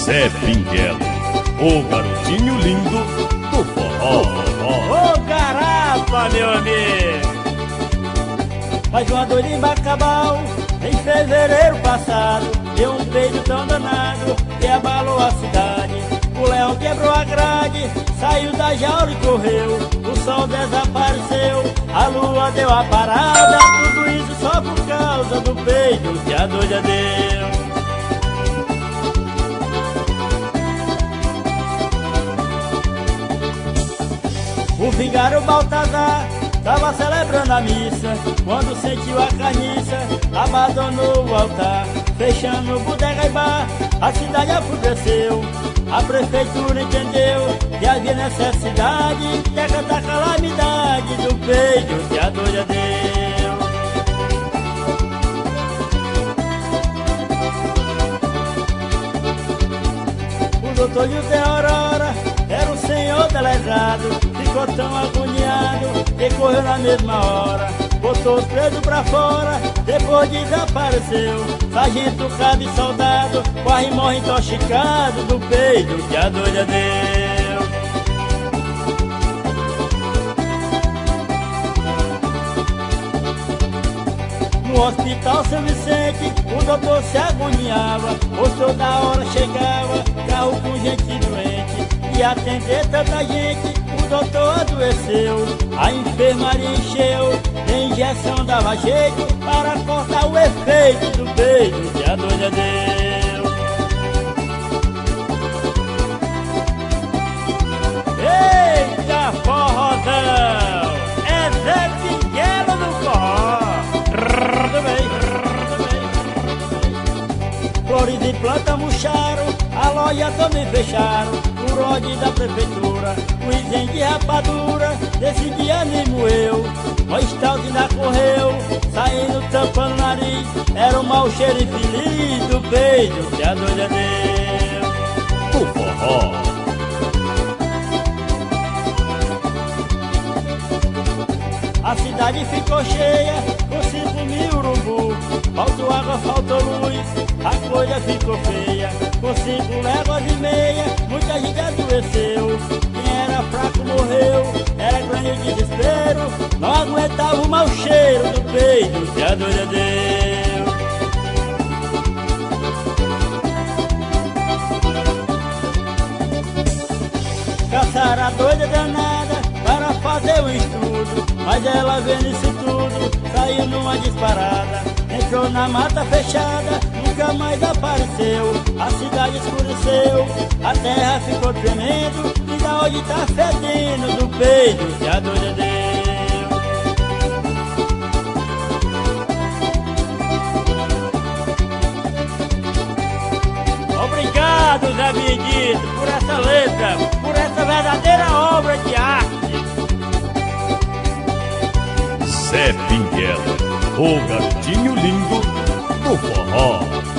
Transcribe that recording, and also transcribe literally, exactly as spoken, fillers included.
Zé Pinguelo, o garotinho lindo do forró. Ô garapa, meu amigo! Mas uma dor em Bacabal, em fevereiro passado, deu um beijo tão danado que abalou a cidade. O leão quebrou a grade, saiu da jaula e correu. O sol desapareceu, a lua deu a parada. Tudo isso só por causa do beijo que a doida deu. O vigário Baltazar tava celebrando a missa, quando sentiu a carniça, abandonou o altar, fechando bodega e bar, a cidade apodreceu. A prefeitura entendeu que havia necessidade de acatar a calamidade do beijo que a doida deu. O doutor José Aurora era o senhor delegado, ficou tão agoniado que correu na mesma hora. Botou os presos pra fora, depois desapareceu. Sargento, cabo e soldado quase morre intoxicado do peido que a doida deu. No hospital São Vicente, o doutor se agoniava, pois toda hora chegava carro com gente doente. E atender tanta gente, o doutor adoeceu. A enfermaria encheu, a injeção dava jeito para cortar o efeito do beijo que a doida deu. Eita forrozão, é Zé Pinguelo no forró. Tudo bem, tudo bem. Flores e planta murcharam, a loja também fecharam. O rode da prefeitura, o isenho de rapadura, desse dia nem moeu. O estalto ainda correu, saindo tampando o nariz. Era o mau cheiro infeliz do beijo que a doida deu. O forró. A cidade ficou cheia, com cinco mil urubu. Faltou água, faltou luz, a coisa ficou feia. Com cinco léguas e meia, muita gente adoeceu. Quem era fraco morreu, era grande desespero. Não aguentava o mau cheiro do beijo que a doida deu. Caçaram a doida danada para fazer o estudo, mas ela vendo isso tudo, saiu numa disparada. Entrou na mata fechada, nunca mais apareceu. A cidade escureceu, a terra ficou tremendo, e da onde tá fedendo do beijo que a doida deu. Obrigado, Zé Benedito, por essa letra, por essa verdadeira obra de arte. Zé Pinguelo, o garotinho lindo do forró.